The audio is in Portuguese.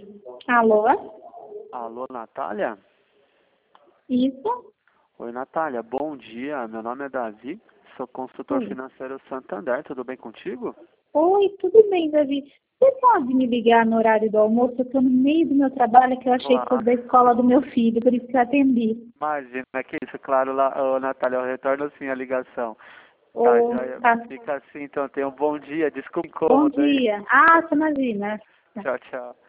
Alô? Alô, Natália? Isso? Oi, Natália, bom dia. Meu nome é Davi, sou consultor Oi. financeiro Santander. Tudo bem contigo? Oi, tudo bem, Davi? Você pode me ligar no horário do almoço? Eu estou no meio do meu trabalho, que eu achei que fosse Claro. da escola do meu filho, por isso que eu atendi. Imagina que isso, claro, lá, ô, Natália, eu retorno sim a ligação. Tá, Ô, já tá. fica assim, então tenha um bom dia. Desculpa o Bom incômodo aí. dia. Ah, você imagina. Tchau, tchau.